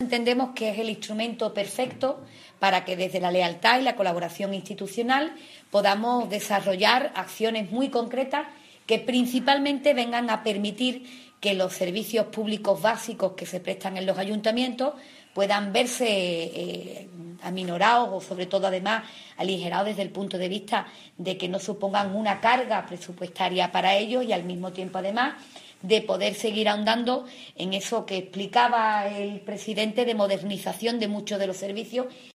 entendemos que es el instrumento perfecto para que desde la lealtad y la colaboración institucional podamos desarrollar acciones muy concretas que principalmente vengan a permitir que los servicios públicos básicos que se prestan en los ayuntamientos puedan verse aminorados o, sobre todo, además, aligerados desde el punto de vista de que no supongan una carga presupuestaria para ellos y, al mismo tiempo, además, de poder seguir ahondando en eso que explicaba el presidente de modernización de muchos de los servicios